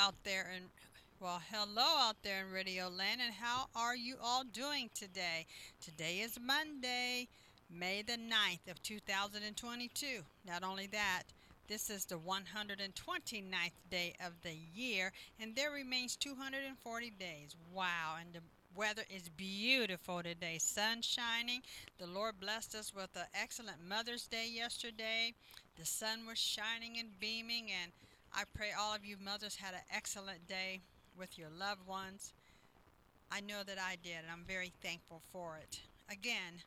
out there and hello out there in Radio Land, and how are you all doing today? Today is Monday, May the 9th of 2022. Not only that, this is the 129th day of the year, and there remains 240 days. Wow, and the weather is beautiful today. Sun shining. The Lord blessed us with an excellent Mother's Day yesterday. The sun was shining and beaming, and I pray all of you mothers had an excellent day with your loved ones. I know that I did, and I'm very thankful for it. Again,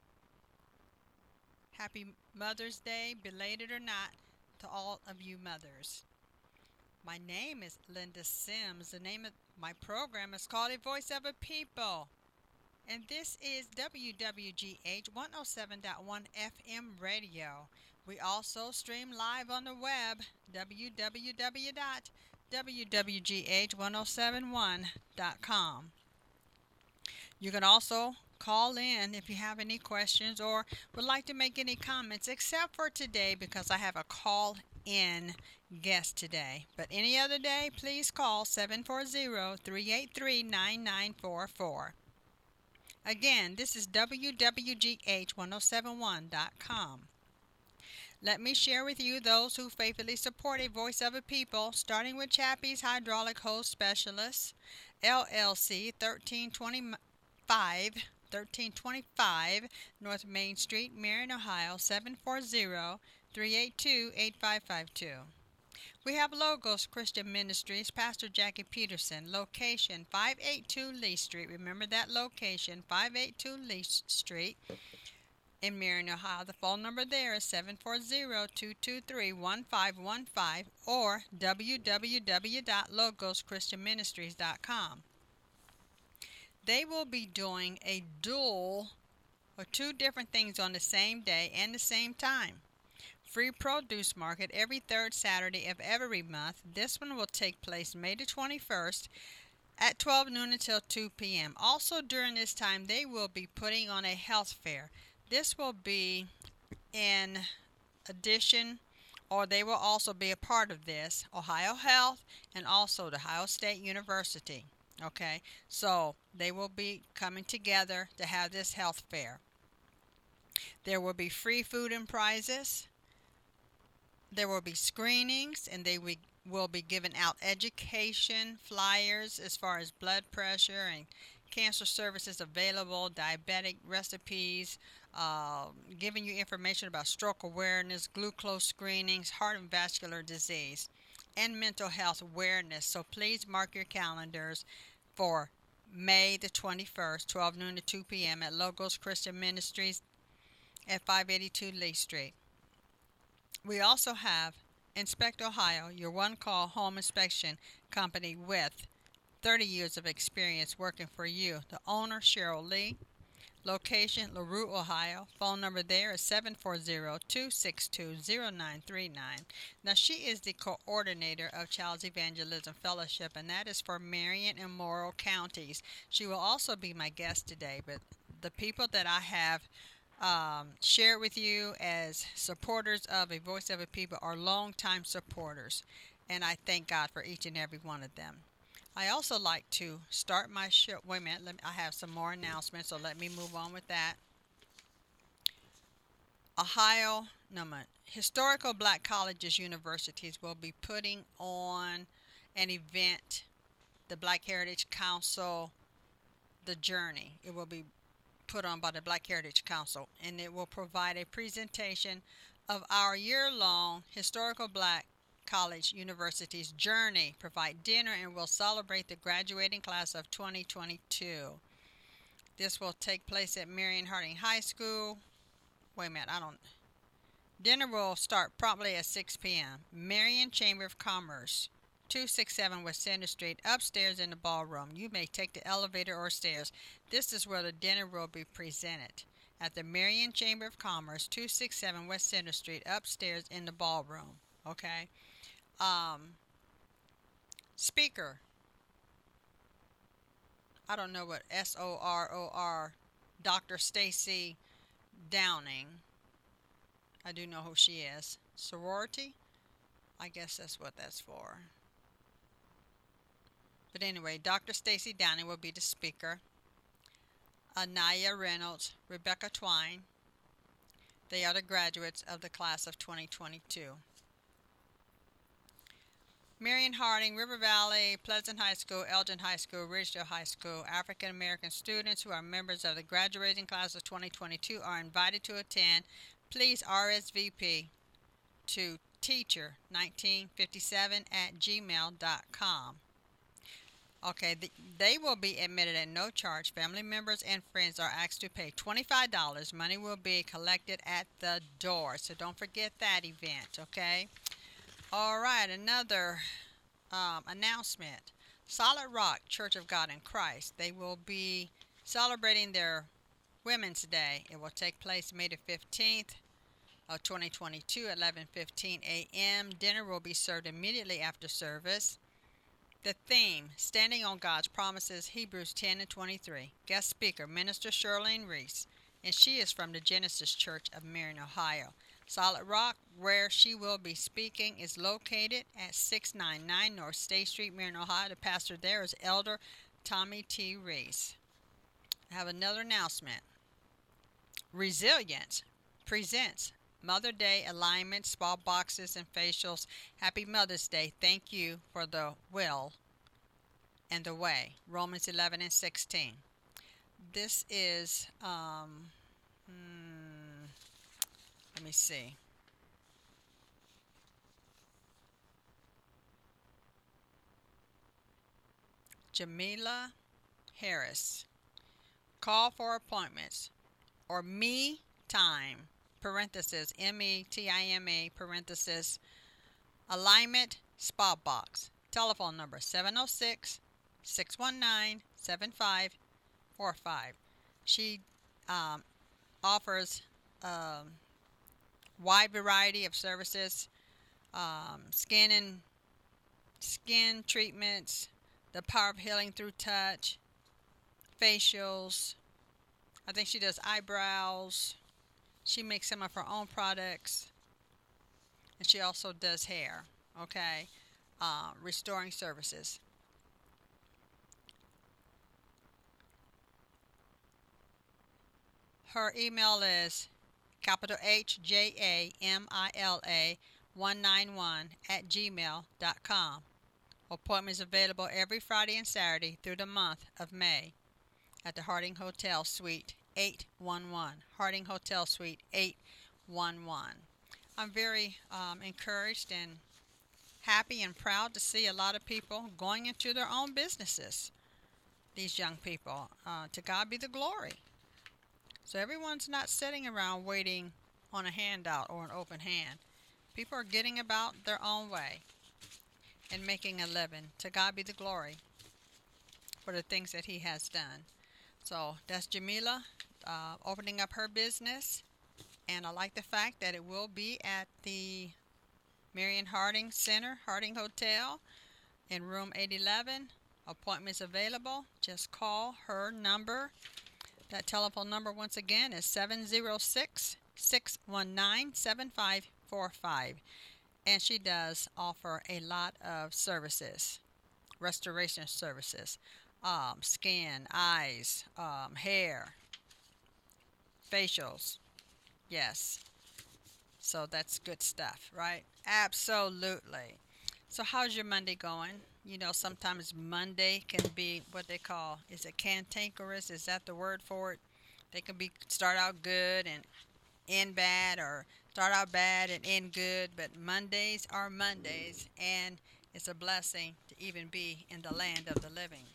happy Mother's Day, belated or not, to all of you mothers. My name is Linda Sims. The name of my program is called A Voice of a People. And this is WWGH 107.1 FM radio. We also stream live on the web, www.wwgh1071.com. You can also call in if you have any questions or would like to make any comments, except for today because I have a call-in guest today. But any other day, please call 740-383-9944. Again, this is WWGH1071.com. Let me share with you those who faithfully support A Voice of a People, starting with Chappie's Hydraulic Hose Specialists, LLC, 1325 North Main Street, Marion, Ohio, 740-382-8552. We have Logos Christian Ministries, Pastor Jackie Peterson, location 582 Lee Street. Remember that location, 582 Lee Street in Marion, Ohio. The phone number there is 740-223-1515 or www.logoschristianministries.com. They will be doing a dual or two different things on the same day and the same time. Free produce market every third Saturday of every month. This one will take place May the 21st at 12 noon until 2 p.m. Also during this time, they will be putting on a health fair. This will be in addition, or they will also be a part of this, Ohio Health and also the Ohio State University. Okay, so they will be coming together to have this health fair. There will be free food and prizes. There will be screenings, and they will be giving out education flyers as far as blood pressure and cancer services available, diabetic recipes, giving you information about stroke awareness, glucose screenings, heart and vascular disease, and mental health awareness. So please mark your calendars for May the 21st, 12 noon to 2 p.m. at Logos Christian Ministries at 582 Lee Street. We also have Inspect Ohio, your one-call home inspection company with 30 years of experience working for you. The owner, Cheryl Lee. Location, LaRue, Ohio. Phone number there is 740-262-0939. Now, she is the coordinator of Child's Evangelism Fellowship, and that is for Marion and Morrow counties. She will also be my guest today, but the people that I have share with you as supporters of A Voice of a People are longtime supporters, and I thank God for each and every one of them. I also like to start my show. Wait a minute, I have some more announcements, so let me move on with that. Historical Black colleges, universities will be putting on an event, the Black Heritage Council, The Journey. It will be put on by the Black Heritage Council, and it will provide a presentation of our year-long Historical Black College University's journey, provide dinner, and will celebrate the graduating class of 2022. This will take place at Marion Harding High School. Wait a minute, dinner will start promptly at 6 p.m. Marion Chamber of Commerce, 267 West Center Street, upstairs in the ballroom. You may take the elevator or stairs. This is where the dinner will be presented. At the Marion Chamber of Commerce, 267 West Center Street, upstairs in the ballroom. Okay? Speaker. I don't know what SOROR, Dr. Stacy Downing. I do know who she is. Sorority? I guess that's what that's for. But anyway, Dr. Stacy Downing will be the speaker. Anaya Reynolds, Rebecca Twine. They are the graduates of the class of 2022. Marion Harding, River Valley, Pleasant High School, Elgin High School, Ridgedale High School, African American students who are members of the graduating class of 2022 are invited to attend. Please RSVP to teacher1957@gmail.com. Okay, they will be admitted at no charge. Family members and friends are asked to pay $25. Money will be collected at the door, so don't forget that event, okay? All right, another announcement. Solid Rock Church of God in Christ. They will be celebrating their Women's Day. It will take place May the 15th of 2022 at 11:15 a.m. Dinner will be served immediately after service. The theme, Standing on God's Promises, Hebrews 10:23. Guest speaker, Minister Shirlene Reese, and she is from the Genesis Church of Marion, Ohio. Solid Rock, where she will be speaking, is located at 699 North State Street, Marion, Ohio. The pastor there is Elder Tommy T. Reese. I have another announcement. Resilience presents Mother Day alignment, spa boxes, and facials. Happy Mother's Day. Thank you for the will and the way. Romans 11:16. This is, let me see. Jamila Harris. Call for appointments or me time. Parenthesis, METIME, parenthesis, alignment, spa box. Telephone number 706-619-7545. She offers a wide variety of services, skin treatments, the power of healing through touch, facials. I think she does eyebrows. She makes some of her own products, and she also does hair, okay, restoring services. Her email is capital HJAMILA191@gmail.com. Appointments available every Friday and Saturday through the month of May at the Harding Hotel Suite 811. Harding Hotel Suite 811. I'm very encouraged and happy and proud to see a lot of people going into their own businesses. These young people. To God be the glory. So everyone's not sitting around waiting on a handout or an open hand. People are getting about their own way and making a living. To God be the glory for the things that He has done. So that's Jamila opening up her business, and I like the fact that it will be at the Marion Harding Center, Harding Hotel, in room 811. Appointments available. Just call her number. That telephone number once again is 706-619-7545. And she does offer a lot of services, restoration services, skin, eyes, hair, facials. Yes. So that's good stuff, right? Absolutely. So how's your Monday going? You know, sometimes Monday can be what they call, is it cantankerous? Is that the word for it? They can start out good and end bad, or start out bad and end good, but Mondays are Mondays, and it's a blessing to even be in the land of the living.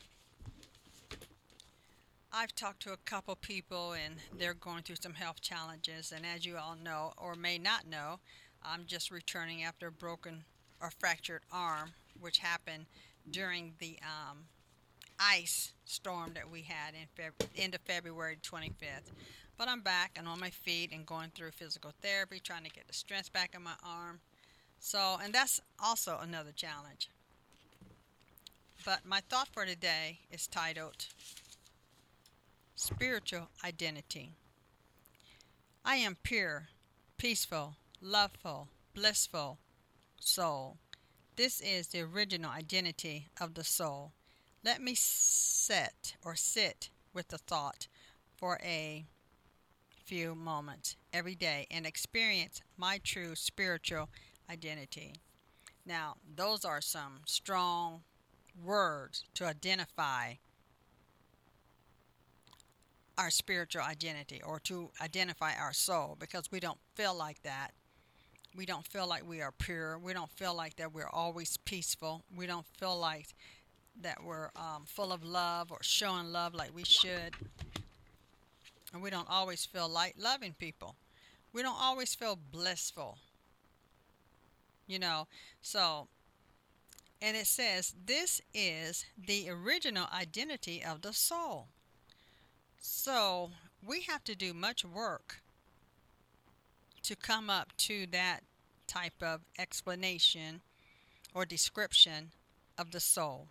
I've talked to a couple people, and they're going through some health challenges, and as you all know, or may not know, I'm just returning after a broken or fractured arm, which happened during the ice storm that we had in end of February 25th. But I'm back and on my feet and going through physical therapy, trying to get the strength back in my arm. So, and that's also another challenge. But my thought for today is titled Spiritual Identity. I am pure, peaceful, loveful, blissful soul. This is the original identity of the soul. Let me sit with the thought for a few moments every day and experience my true spiritual identity. Now, those are some strong words to identify our spiritual identity or to identify our soul, because we don't feel like that. We don't feel like we are pure. We don't feel like that we're always peaceful. We don't feel like that we're full of love or showing love like we should. And we don't always feel like loving people. We don't always feel blissful, you know. So, and it says this is the original identity of the soul. So we have to do much work to come up to that type of explanation or description of the soul.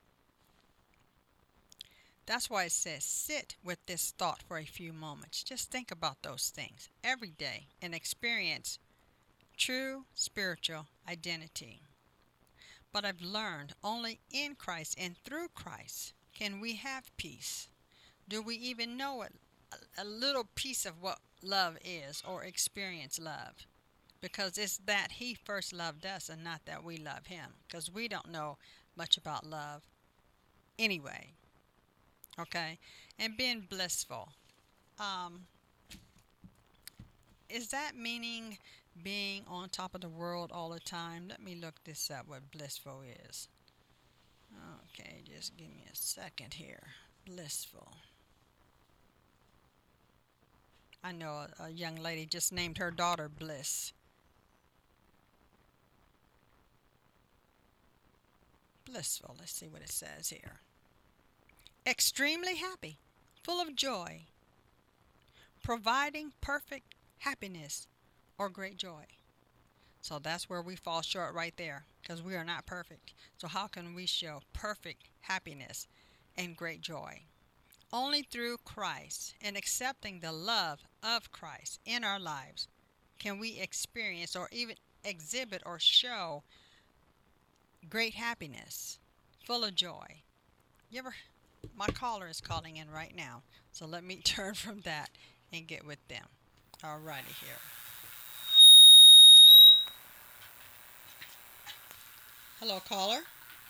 That's why it says sit with this thought for a few moments. Just think about those things every day and experience true spiritual identity. But I've learned only in Christ and through Christ can we have peace. Do we even know a little piece of what love is or experience love? Because it's that He first loved us and not that we love Him. Because we don't know much about love anyway. Okay? And being blissful. Is that meaning being on top of the world all the time? Let me look this up, what blissful is. Okay, just give me a second here. Blissful. I know a young lady just named her daughter Bliss. Blissful. Let's see what it says here. Extremely happy, full of joy, providing perfect happiness or great joy. So that's where we fall short right there, because we are not perfect. So how can we show perfect happiness and great joy? Only through Christ and accepting the love of Christ in our lives can we experience or even exhibit or show great happiness, full of joy. My caller is calling in right now, so let me turn from that and get with them. Alrighty here. Hello, caller.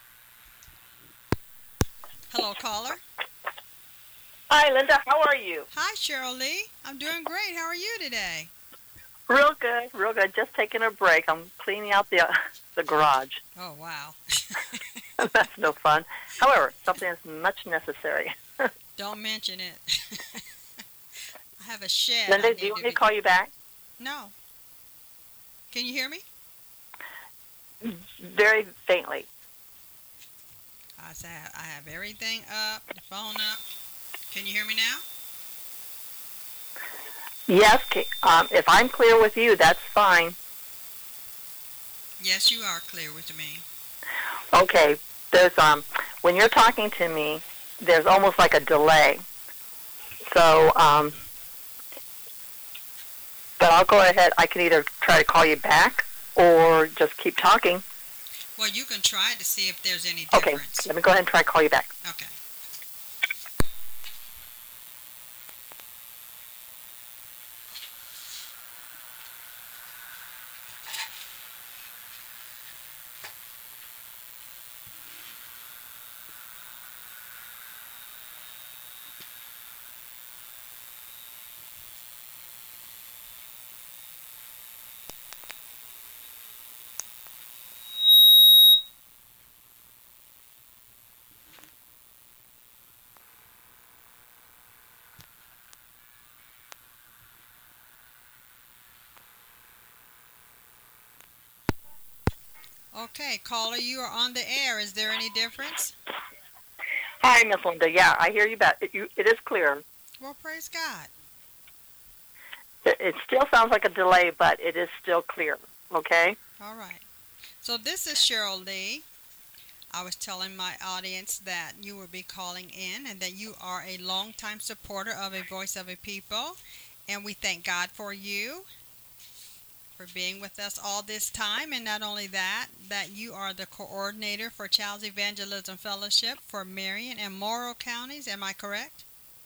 Hello, caller. Hi, Linda. How are you? Hi, Cheryl Lee. I'm doing great. How are you today? Real good, real good. Just taking a break. I'm cleaning out the garage. Oh, wow. That's no fun. However, something is much necessary. Don't mention it. I have a shed. Linda, do you want me to call you back? No. Can you hear me? Very faintly. I said I have everything up, the phone up. Can you hear me now? Yes. If I'm clear with you, that's fine. Yes, you are clear with me. Okay. There's when you're talking to me, there's almost like a delay. So but I'll go ahead. I can either try to call you back or just keep talking. Well, you can try to see if there's any difference. Okay. Let me go ahead and try to call you back. Okay. Okay, caller, you are on the air. Is there any difference? Hi, Miss Linda. Yeah, I hear you back. It is clear. Well, praise God. It still sounds like a delay, but it is still clear. Okay? All right. So this is Cheryl Lee. I was telling my audience that you will be calling in and that you are a longtime supporter of A Voice of a People, and we thank God for you. for being with us all this time. And not only that, that you are the coordinator for Child's Evangelism Fellowship for Marion and Morrow counties. Am I correct?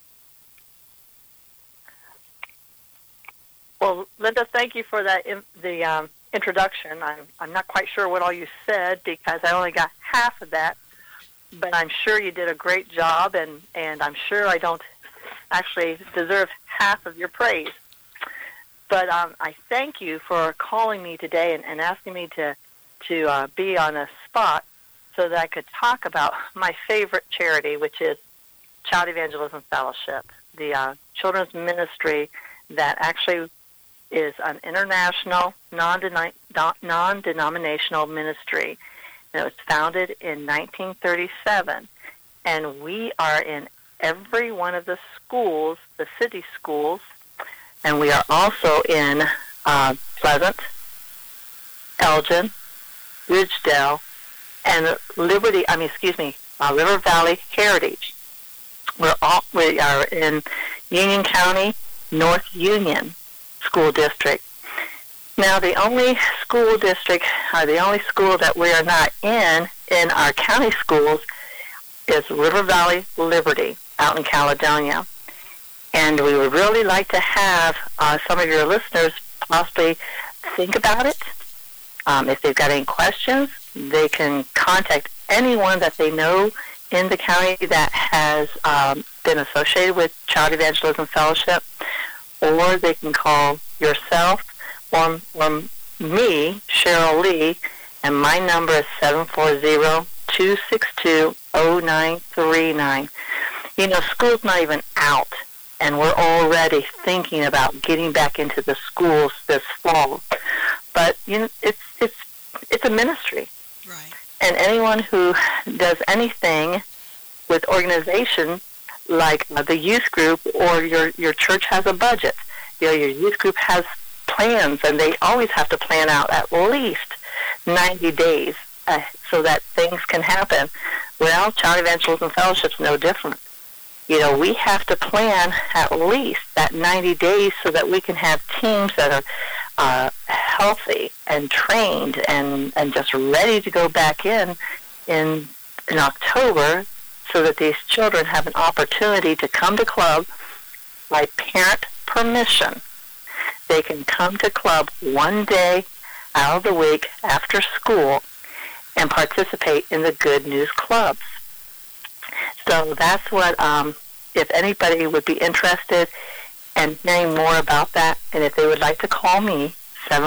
Well, Linda, thank you for that introduction. I'm not quite sure what all you said because I only got half of that, but I'm sure you did a great job, and I'm sure I don't actually deserve half of your praise. But I thank you for calling me today and asking me to be on a spot so that I could talk about my favorite charity, which is Child Evangelism Fellowship, the children's ministry that actually is an international, non-denominational ministry. And it was founded in 1937, and we are in every one of the schools, the city schools, and we are also in Pleasant, Elgin, Ridgedale, and River Valley Heritage. We are in Union County, North Union School District. Now, the only school district, the only school that we are not in our county schools is River Valley Liberty out in Caledonia. And we would really like to have some of your listeners possibly think about it. If they've got any questions, they can contact anyone that they know in the county that has been associated with Child Evangelism Fellowship, or they can call yourself or me, Cheryl Lee, and my number is 740-262-0939. You know, school's not even out, and we're already thinking about getting back into the schools this fall. But you know, it's a ministry, right? And anyone who does anything with organization, like the youth group, or your church has a budget. You know, your youth group has plans, and they always have to plan out at least 90 days so that things can happen. Well, Child Evangelism Fellowship's no different. You know, we have to plan at least that 90 days so that we can have teams that are healthy and trained and just ready to go back in October, so that these children have an opportunity to come to club by parent permission. They can come to club one day out of the week after school and participate in the Good News Clubs. So that's what, if anybody would be interested in hearing more about that, and if they would like to call me,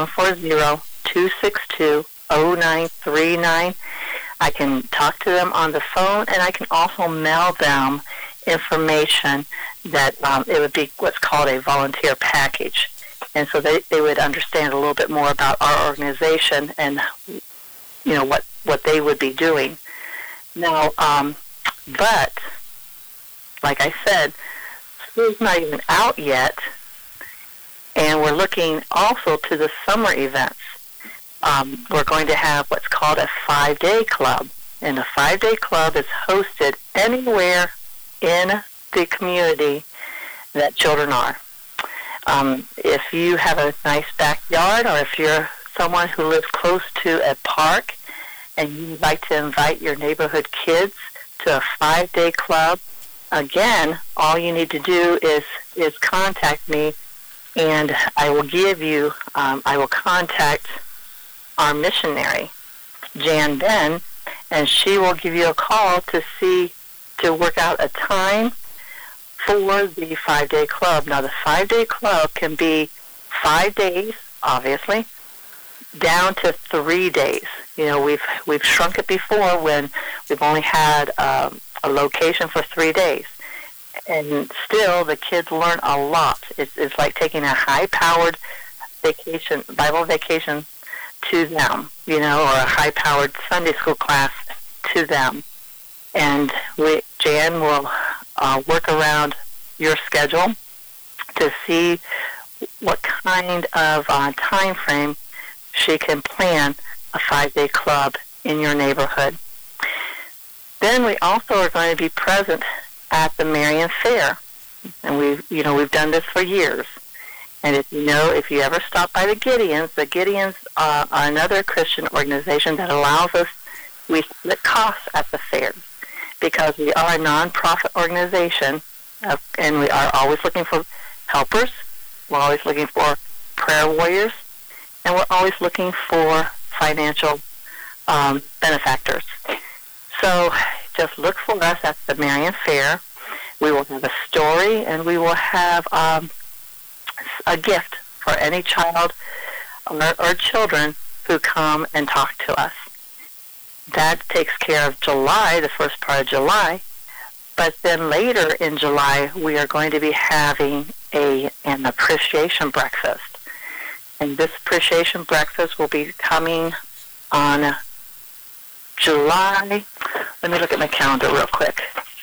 740-262-0939, I can talk to them on the phone, and I can also mail them information that it would be what's called a volunteer package. And so they would understand a little bit more about our organization and, you know, what they would be doing. Now, but, like I said, school's not even out yet, and we're looking also to the summer events. We're going to have what's called a 5-day club, and the 5-day club is hosted anywhere in the community that children are. If you have a nice backyard, or if you're someone who lives close to a park and you'd like to invite your neighborhood kids to a 5-day club, again, all you need to do is contact me, and I will give you, I will contact our missionary, Jan Ben, and she will give you a call to work out a time for the 5-day club. Now, the 5-day club can be 5 days, obviously, down to 3 days. You know, we've shrunk it before when we've only had a location for 3 days. And still, the kids learn a lot. It's like taking a high-powered vacation, Bible vacation to them, you know, or a high-powered Sunday school class to them. And Jan will work around your schedule to see what kind of time frame she can plan a 5-day club in your neighborhood. Then we also are going to be present at the Marion Fair, and we've done this for years. And if you ever stop by the Gideons are another Christian organization that allows us, we split costs at the fairs because we are a non-profit organization, and we are always looking for helpers. We're always looking for prayer warriors, and we're always looking for financial benefactors. So just look for us at the Marion Fair. We will have a story, and we will have a gift for any child or children who come and talk to us. That takes care of July, the first part of July. But then later in July, we are going to be having an appreciation breakfast. And this appreciation breakfast will be coming on July. Let me look at my calendar real quick.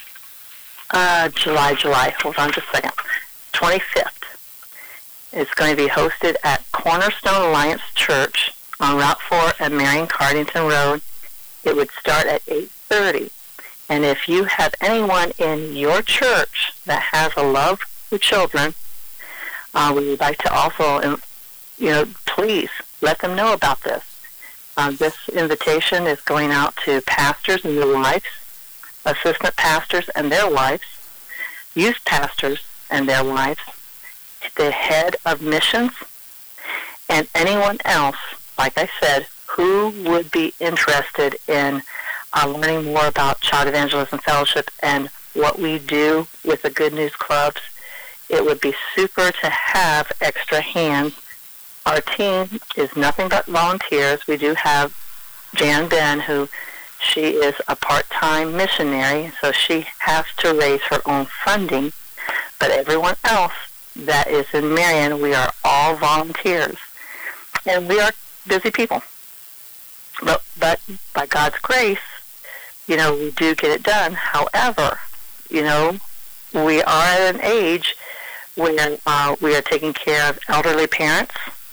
July. Hold on just a second. 25th. It's going to be hosted at Cornerstone Alliance Church on Route 4 at Marion Cardington Road. It would start at 8:30. And if you have anyone in your church that has a love for children, we would like to also, please let them know about this. This invitation is going out to pastors and their wives, assistant pastors and their wives, youth pastors and their wives, the head of missions, and anyone else, like I said, who would be interested in learning more about Child Evangelism Fellowship and what we do with the Good News Clubs. It would be super to have extra hands. Our team is nothing but volunteers. We do have Jan Ben, who she is a part-time missionary, so she has to raise her own funding. But everyone else that is in Marion, we are all volunteers. And we are busy people. But by God's grace, we do get it done. However, we are at an age where we are taking care of elderly parents,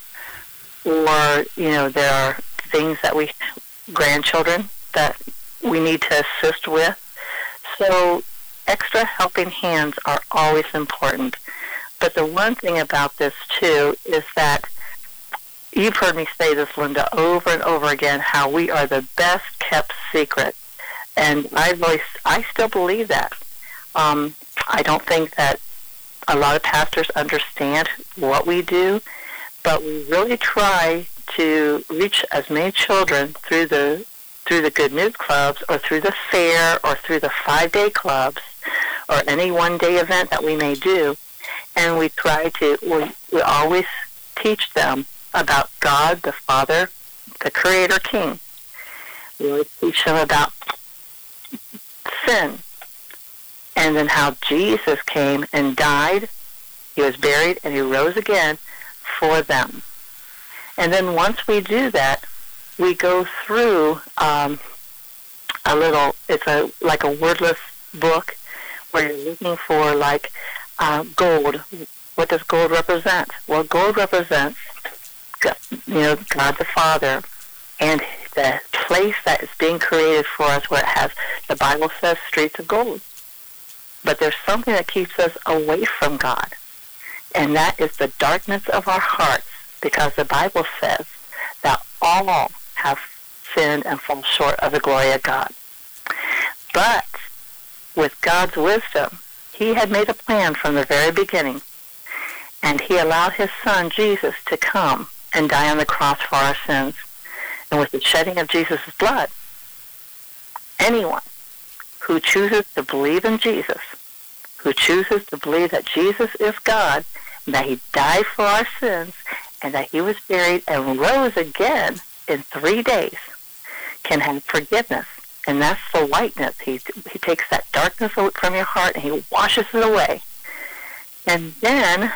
or, there are things that grandchildren that we need to assist with. So extra helping hands are always important. But the one thing about this, too, is that you've heard me say this, Linda, over and over again, how we are the best kept secret. And I still believe that. I don't think that a lot of pastors understand what we do, but we really try to reach as many children through the Good News Clubs, or through the fair, or through the 5-day clubs, or any one-day event that we may do. And we we always teach them about God, the Father, the Creator King. We always teach them about sin, and then how Jesus came and died, he was buried, and he rose again for them. And then once we do that, we go through like a wordless book where you're looking for gold. What does gold represent? Well, gold represents God the Father, and the place that is being created for us, where it has, the Bible says, streets of gold. But there's something that keeps us away from God, and that is the darkness of our hearts, because the Bible says that all have sinned and fall short of the glory of God. But with God's wisdom, he had made a plan from the very beginning, and he allowed his son, Jesus, to come and die on the cross for our sins. And with the shedding of Jesus' blood, anyone who chooses to believe in Jesus, who chooses to believe that Jesus is God, and that he died for our sins, and that he was buried and rose again in 3 days, can have forgiveness. And that's the whiteness. He takes that darkness from your heart, and he washes it away. And then,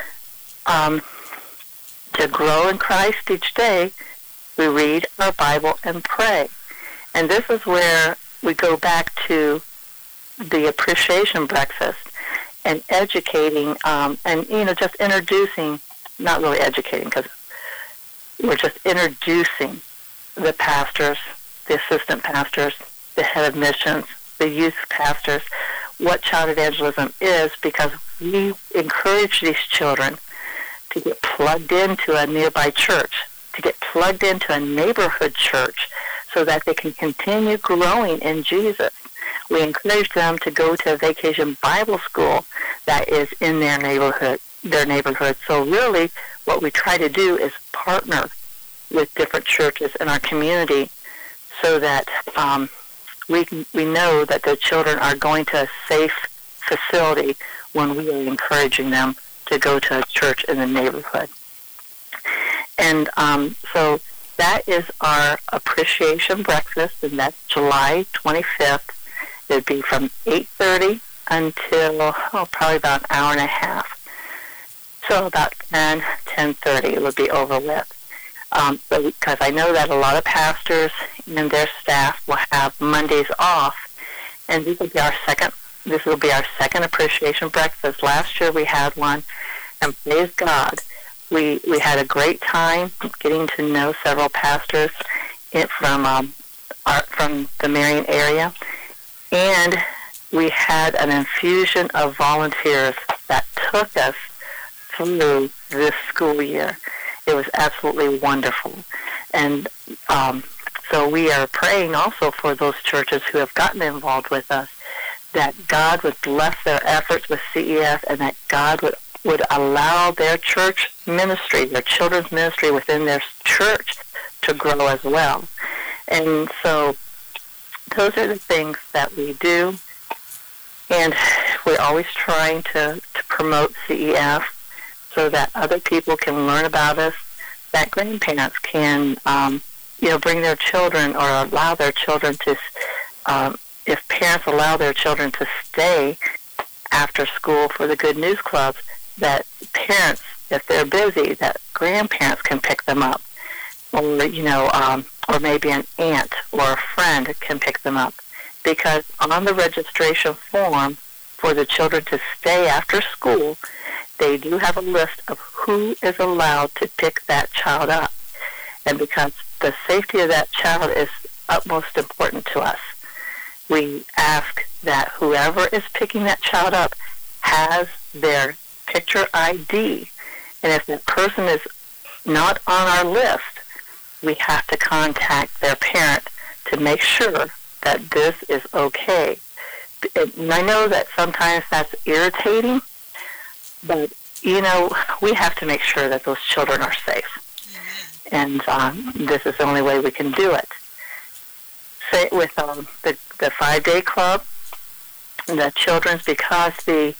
to grow in Christ each day, we read our Bible and pray. And this is where we go back to the appreciation breakfast and educating, and just introducing, not really educating, because we're just introducing the pastors, the assistant pastors, the head of missions, the youth pastors, what child evangelism is, because we encourage these children to get plugged into a nearby church, to get plugged into a neighborhood church so that they can continue growing in Jesus. We encourage them to go to a vacation Bible school that is in their neighborhood. So really what we try to do is partner with different churches in our community so that we know that the children are going to a safe facility when we are encouraging them to go to a church in the neighborhood. And so that is our appreciation breakfast, and that's July 25th. It would be from 8:30 until probably about an hour and a half. So about 10:30 it would be over with. Because I know that a lot of pastors and their staff will have Mondays off, and this will be our second appreciation breakfast. Last year we had one, and praise God, we had a great time getting to know several pastors from the Marion area, and we had an infusion of volunteers that took us through this school year. It was absolutely wonderful. And so we are praying also for those churches who have gotten involved with us, that God would bless their efforts with CEF, and that God would allow their church ministry, their children's ministry within their church to grow as well. And so those are the things that we do. And we're always trying to promote CEF so that other people can learn about us, that grandparents can, bring their children or allow their children to, if parents allow their children to stay after school for the Good News Clubs, that parents, if they're busy, that grandparents can pick them up, or maybe an aunt or a friend can pick them up. Because on the registration form for the children to stay after school, they do have a list of who is allowed to pick that child up. And because the safety of that child is utmost important to us, we ask that whoever is picking that child up has their picture ID. And if that person is not on our list, we have to contact their parent to make sure that this is okay. And I know that sometimes that's irritating, but, we have to make sure that those children are safe. And this is the only way we can do it. Say with the 5-day club, the children's, because the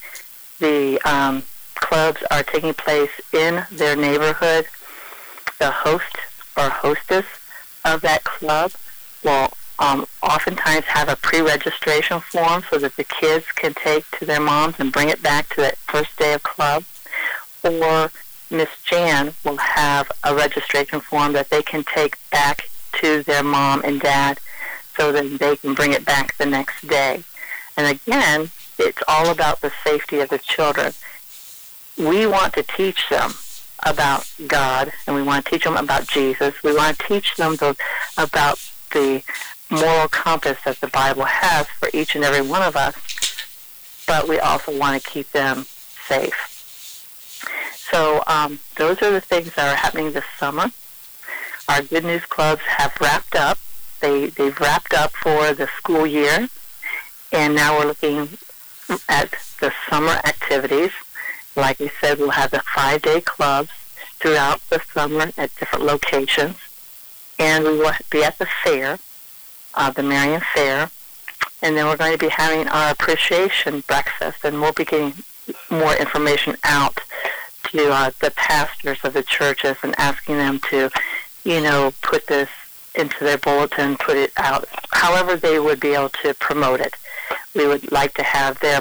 clubs are taking place in their neighborhood, the host or hostess of that club will oftentimes have a pre-registration form so that the kids can take to their moms and bring it back to that first day of club. Or Miss Jan will have a registration form that they can take back to their mom and dad so that they can bring it back the next day. And again, it's all about the safety of the children. We want to teach them about God, and we want to teach them about Jesus. We want to teach them about the moral compass that the Bible has for each and every one of us, but we also want to keep them safe. So those are the things that are happening this summer. Our Good News Clubs have wrapped up. They've wrapped up for the school year, and now we're looking at the summer activities. Like I said, we'll have the 5-day clubs throughout the summer at different locations, and we will be at the fair, the Marion Fair, and then we're going to be having our appreciation breakfast, and we'll be getting more information out to the pastors of the churches and asking them to, put this into their bulletin, put it out, however they would be able to promote it. We would like to have their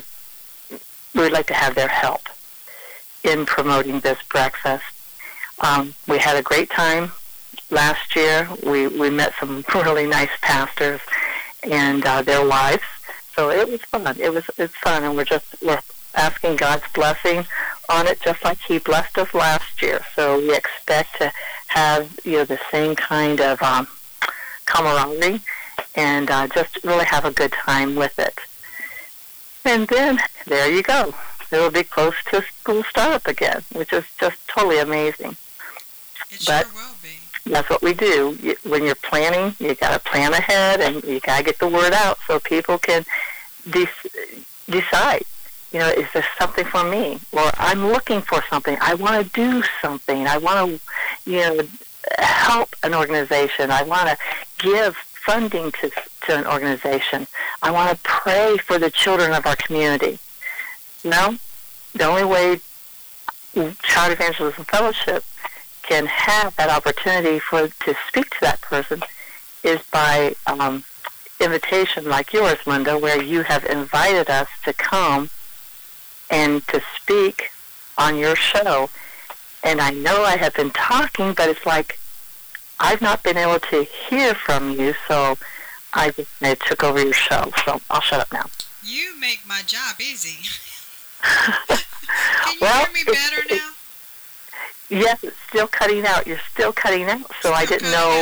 help in promoting this breakfast. We had a great time last year. We met some really nice pastors and their wives, so it was fun. It's fun, and we're asking God's blessing on it, just like He blessed us last year. So we expect to have the same kind of camaraderie and just really have a good time with it. And then there you go. it'll be close to school startup again, which is just totally amazing. It sure will be. That's what we do. When you're planning, you got to plan ahead, and you got to get the word out so people can decide. You know, is this something for me? Or I'm looking for something. I want to do something. I want to, help an organization. I want to give funding to an organization. I want to pray for the children of our community. The only way Child Evangelism Fellowship can have that opportunity to speak to that person is by invitation like yours, Linda, where you have invited us to come and to speak on your show. And I know I have been talking, but it's like I've not been able to hear from you, so I took over your show. So I'll shut up now. You make my job easy. Can you hear me better now? Yes, it's still cutting out. You're still cutting out, so I didn't know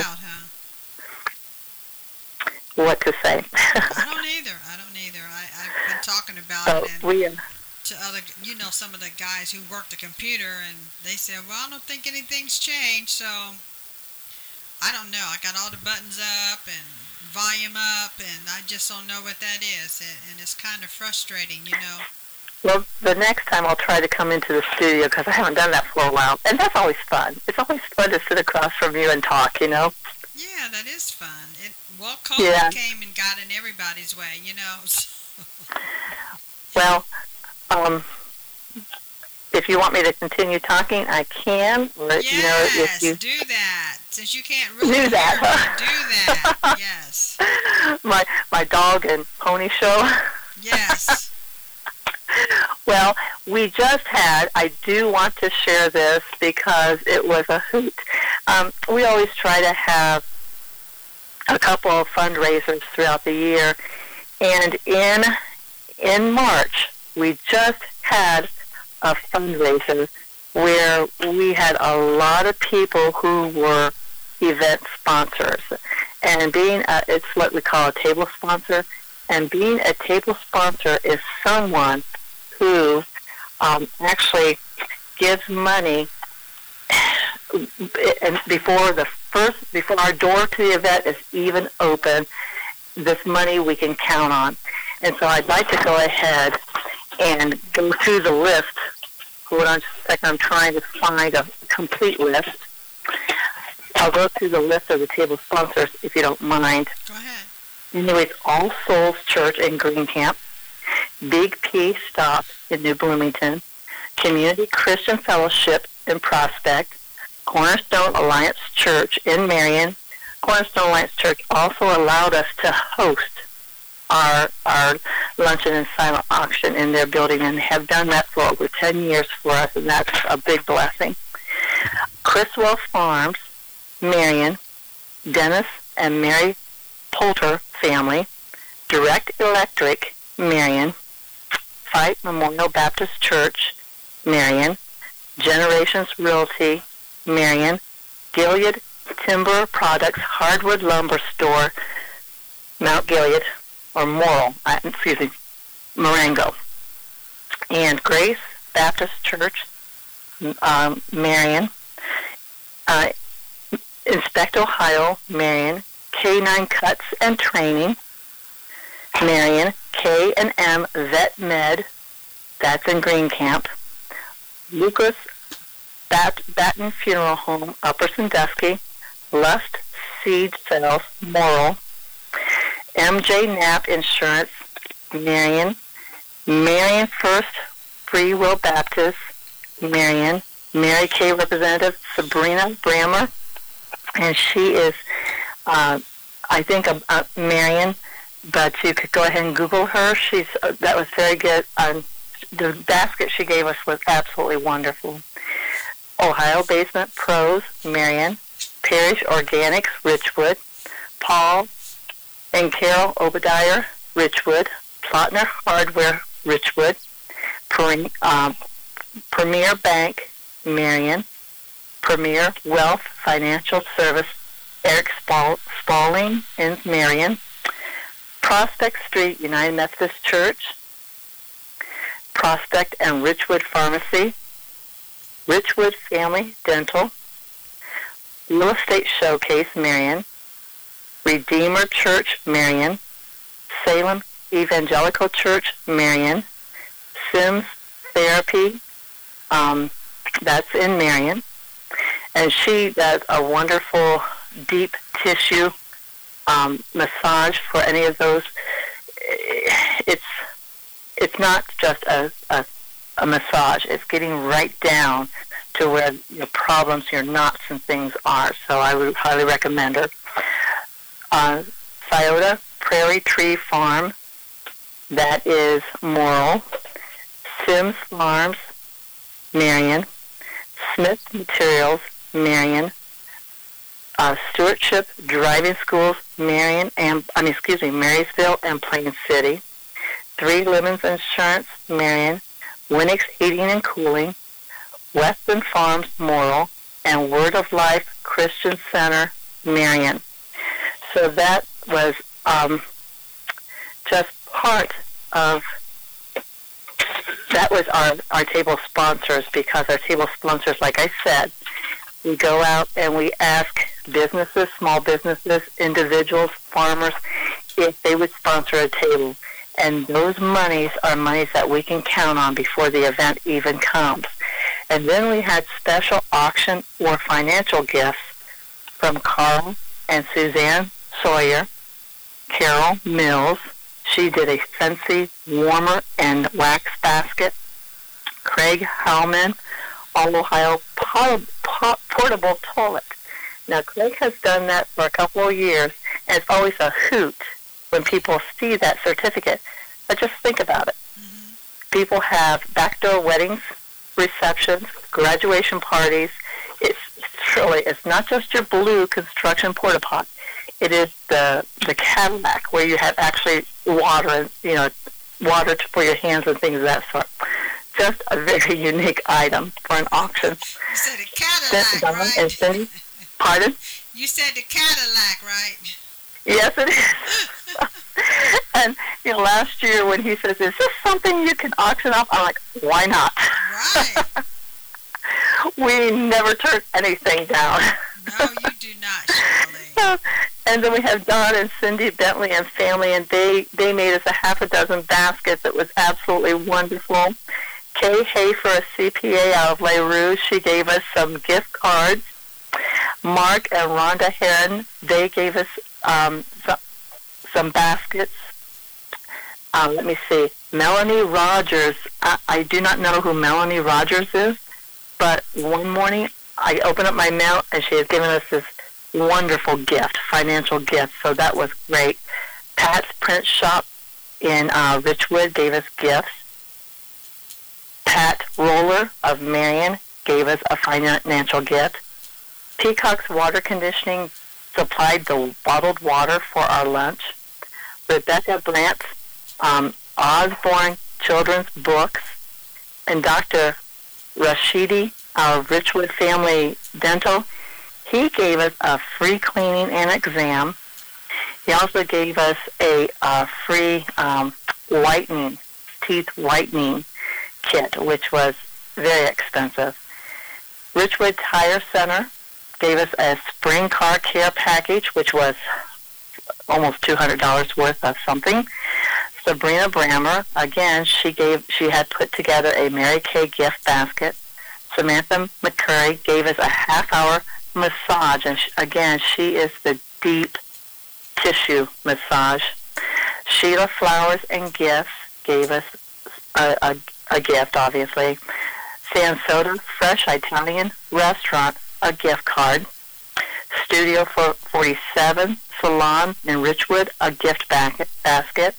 what to say. I don't either. I've been talking about it to other, some of the guys who work the computer, and they said, well, I don't think anything's changed, so I don't know. I got all the buttons up and volume up, and I just don't know what that is, and it's kind of frustrating, Well, the next time I'll try to come into the studio because I haven't done that for a while. And that's always fun. It's always fun to sit across from you and talk, Yeah, that is fun. COVID came and got in everybody's way, Well, if you want me to continue talking, I can. Or, yes, if you do that. Since you can't really do that. Do that, yes. My dog and pony show. Yes. Well, we just had, I do want to share this because it was a hoot. We always try to have a couple of fundraisers throughout the year. And in March, we just had a fundraiser where we had a lot of people who were event sponsors. And it's what we call a table sponsor. And being a table sponsor is someone who actually gives money and before our door to the event is even open. This money we can count on. And so I'd like to go ahead and go through the list. Hold on just a second. I'm trying to find a complete list. I'll go through the list of the table sponsors if you don't mind. Go ahead. Anyways, All Souls Church in Greencamp, Big P Stop in New Bloomington, Community Christian Fellowship in Prospect, Cornerstone Alliance Church in Marion. Cornerstone Alliance Church also allowed us to host our luncheon and silent auction in their building and have done that for over 10 years for us, and that's a big blessing. Criswell Farms, Marion, Dennis and Mary Poulter family, Direct Electric, Marion, Fight Memorial Baptist Church, Marion, Generations Realty, Marion, Gilead Timber Products Hardwood Lumber Store, Mount Gilead, or Marengo, and Grace Baptist Church, Marion, Inspect Ohio, Marion, K9 Cuts and Training, Marion, K&M Vet Med, that's in Greencamp, Lucas Batten Funeral Home, Upper Sandusky, Lust Seed Sales, Morrill, MJ Knapp Insurance, Marion, Marion First Free Will Baptist, Marion, Mary Kay Representative Sabrina Brammer, and she is, I think, Marion, but you could go ahead and Google her. That was very good. The basket she gave us was absolutely wonderful. Ohio Basement Pros, Marion, Parish Organics, Richwood, Paul and Carol Obadiah, Richwood, Plotner Hardware, Richwood, Premier Bank, Marion, Premier Wealth Financial Service, Eric Spaulding in Marion, Prospect Street United Methodist Church, Prospect and Richwood Pharmacy, Richwood Family Dental, Real Estate Showcase, Marion, Redeemer Church, Marion, Salem Evangelical Church, Marion, Sims Therapy, that's in Marion, and she does a wonderful deep tissue massage for any of those. It's not just a massage. It's getting right down to where your problems, your knots and things are. So I would highly recommend her. Scioto Prairie Tree Farm, that is Morrill. Sims Farms, Marion. Smith Materials, Marion. Stewardship Driving Schools, Marysville and Plain City. Three Lemons Insurance, Marion. Winix Heating and Cooling, Weston Farms, Morrill, and Word of Life Christian Center, Marion. So that was just part of, that was our table sponsors, because our table sponsors, like I said, we go out and we ask businesses, small businesses, individuals, farmers, if they would sponsor a table. And those monies are monies that we can count on before the event even comes. And then we had special auction or financial gifts from Carl and Suzanne Sawyer, Carol Mills. She did a Scentsy warmer and wax basket. Craig Howman, All Ohio portable toilet. Now, Craig has done that for a couple of years, and it's always a hoot when people see that certificate. But just think about it. Mm-hmm. People have backdoor weddings, receptions, graduation parties. It's not just your blue construction porta pot. It is the Cadillac where you have actually water for your hands and things of that sort. Just a very unique item for an auction. You said a Cadillac, right? And Cindy, pardon? You said the Cadillac, right? Yes, it is. And last year when he says, "Is this something you can auction off?" I'm like, "Why not?" Right. We never turn anything down. No, you do not, Shirley. And then we have Don and Cindy Bentley and family, and they made us a half a dozen baskets. It was absolutely wonderful. Kay Hafer, a CPA out of LaRue, she gave us some gift cards. Mark and Rhonda Heron, they gave us some baskets. Let me see. Melanie Rogers, I do not know who Melanie Rogers is, but one morning I opened up my mail and she had given us this wonderful gift, financial gift, so that was great. Pat's Print Shop in Richwood gave us gifts. Pat Roller of Marion gave us a financial gift. Peacock's Water Conditioning supplied the bottled water for our lunch. Rebecca Brandt, Osborne Children's Books, and Dr. Rashidi of Richwood Family Dental, he gave us a free cleaning and exam. He also gave us a free whitening, teeth whitening kit, which was very expensive. Richwood Tire Center gave us a spring car care package, which was almost $200 worth of something. Sabrina Brammer, again, she had put together a Mary Kay gift basket. Samantha McCurry gave us a half-hour massage, and again, she is the deep tissue massage. Sheila Flowers and Gifts gave us a gift, obviously. Sansoda Fresh Italian Restaurant, a gift card. Studio 47 Salon in Richwood, a gift basket.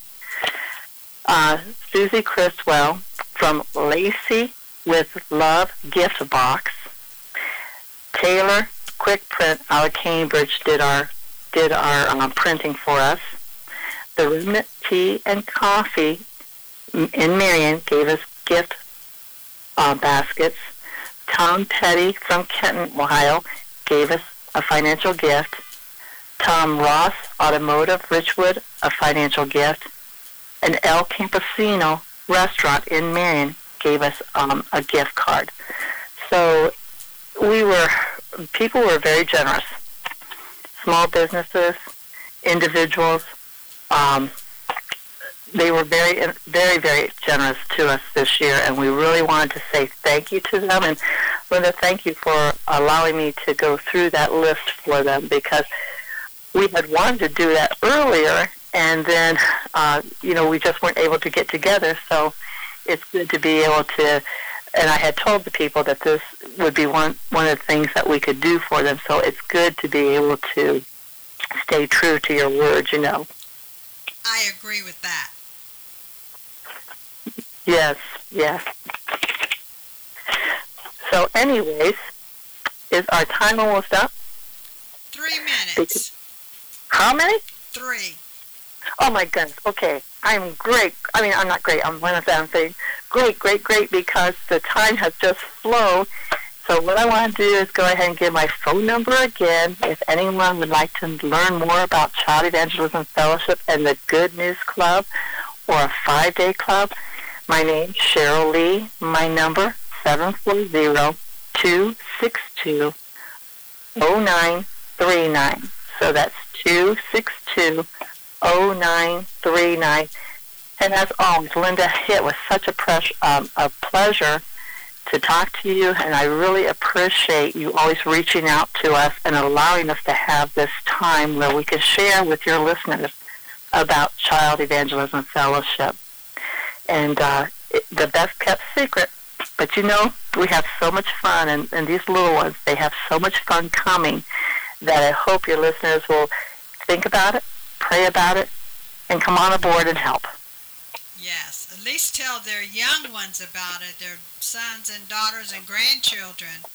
Susie Criswell from Lacey with Love gift box. Taylor Quick Print out of Cambridge did our printing for us. The Remnant Tea and Coffee in Marion gave us gift baskets. Tom Petty from Kenton, Ohio, gave us a financial gift. Tom Ross Automotive Richwood, a financial gift. And El Campesino restaurant in Marion gave us a gift card. So people were very generous. Small businesses, individuals, um, they were very, very, very generous to us this year, and we really wanted to say thank you to them. And Linda, thank you for allowing me to go through that list for them, because we had wanted to do that earlier, and then, we just weren't able to get together. So it's good to be able to, and I had told the people that this would be one of the things that we could do for them. So it's good to be able to stay true to your word, I agree with that. Yes, yes. So anyways, is our time almost up? 3 minutes. How many? 3. Oh my goodness. Okay. I'm great. I mean, I'm not great. I'm one of them saying great, because the time has just flown. So what I want to do is go ahead and give my phone number again. If anyone would like to learn more about Child Evangelism Fellowship and the Good News Club or a 5-day club, my name is Cheryl Lee. My number, 740-262-0939. So that's 262-0939. And as always, Linda, it was such a pleasure to talk to you, and I really appreciate you always reaching out to us and allowing us to have this time where we can share with your listeners about Child Evangelism Fellowship. And the best kept secret, but we have so much fun, and these little ones, they have so much fun coming, that I hope your listeners will think about it, pray about it, and come on aboard and help. Yes, at least tell their young ones about it, their sons and daughters and grandchildren.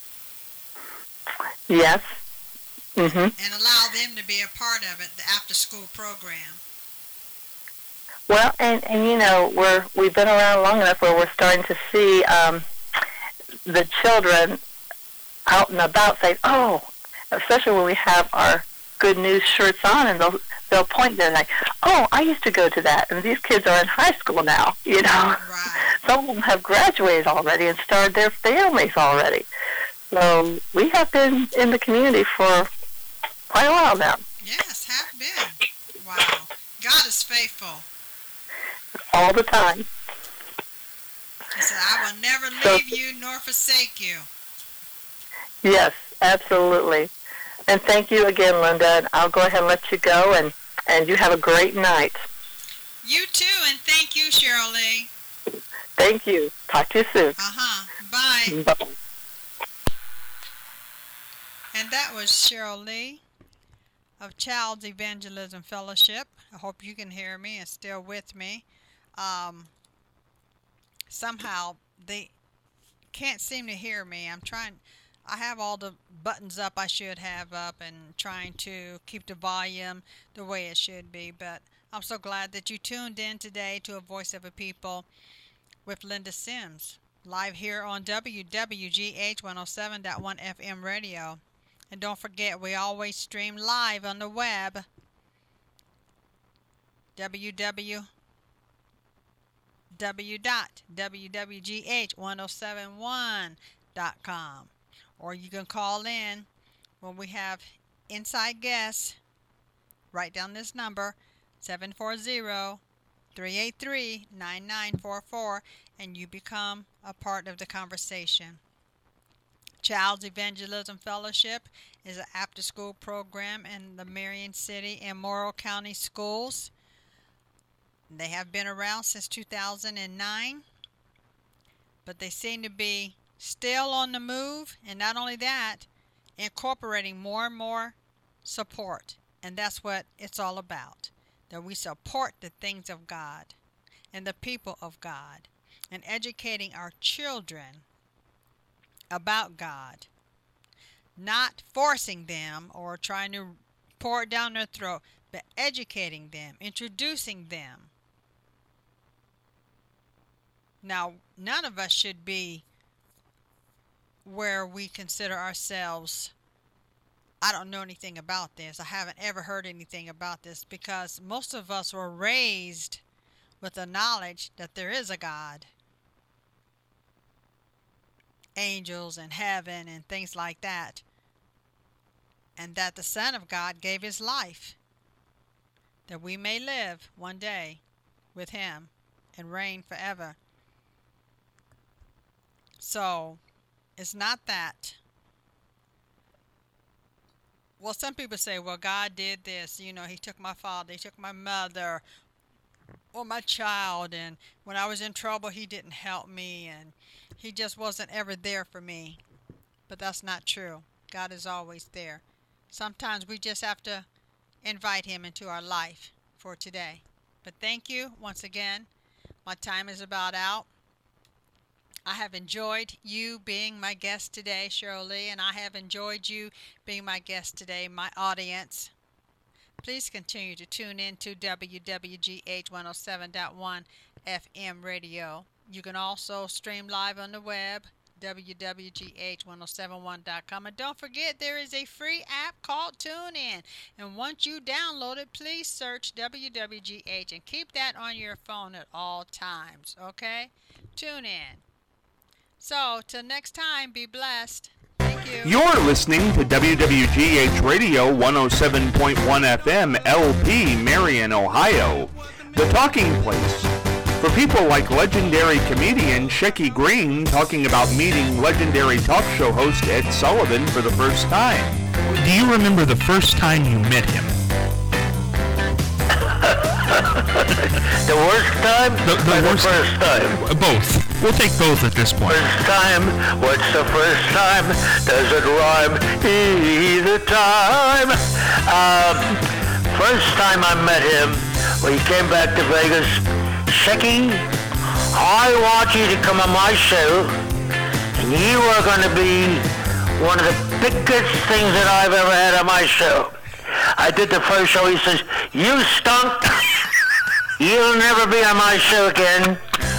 Yes. Mm-hmm. And allow them to be a part of it, the after-school program. Well, and we've been around long enough where we're starting to see the children out and about saying, oh, especially when we have our Good News shirts on, and they'll point there like, oh, I used to go to that, and these kids are in high school now, Right. Some of them have graduated already and started their families already. So we have been in the community for quite a while now. Yes, have been. Wow. God is faithful. All the time. He said, I will never leave you nor forsake you. Yes, absolutely. And thank you again, Linda. And I'll go ahead and let you go, and you have a great night. You too, and thank you, Cheryl Lee. Thank you. Talk to you soon. Bye. Bye. And that was Cheryl Lee of Child Evangelism Fellowship. I hope you can hear me and still with me. Somehow they can't seem to hear me. I have all the buttons up I should have up and trying to keep the volume the way it should be. But I'm so glad that you tuned in today to A Voice of a People with Linda Sims, live here on WWGH 107.1 FM radio. And don't forget, we always stream live on the web, www.wwgh1071.com. Or you can call in when we have inside guests. Write down this number, 740-383-9944, and you become a part of the conversation. Child Evangelism Fellowship is an after-school program in the Marion City and Morrow County schools. They have been around since 2009, but they seem to be still on the move, and not only that, incorporating more and more support. And that's what it's all about, that we support the things of God and the people of God, and educating our children about God, not forcing them or trying to pour it down their throat, but educating them, introducing them. Now, none of us should be where we consider ourselves, I don't know anything about this. I haven't ever heard anything about this, because most of us were raised with the knowledge that there is a God, angels and heaven and things like that, and that the Son of God gave his life that we may live one day with him and reign forever. So it's not that. Well, some people say, well, God did this. You know, he took my father, he took my mother, or my child, and when I was in trouble, he didn't help me, and he just wasn't ever there for me. But that's not true. God is always there. Sometimes we just have to invite him into our life for today. But thank you once again. My time is about out. I have enjoyed you being my guest today, Shirley, and I have enjoyed you being my guest today, my audience. Please continue to tune in to WWGH 107.1 FM radio. You can also stream live on the web, www.gh1071.com. And don't forget, there is a free app called TuneIn. And once you download it, please search WWGH and keep that on your phone at all times, okay? Tune in. So, till next time, be blessed. Thank you. You're listening to WWGH Radio 107.1 FM, LP, Marion, Ohio. The Talking Place. For people like legendary comedian Shecky Green talking about meeting legendary talk show host Ed Sullivan for the first time. Do you remember the first time you met him? The worst time? The first time? Both. We'll take both at this point. First time? What's the first time? Does it rhyme either time? First time I met him, when he came back to Vegas, Shecky, I want you to come on my show, and you are going to be one of the biggest things that I've ever had on my show. I did the first show, he says, you stunk. You'll never be on my show again.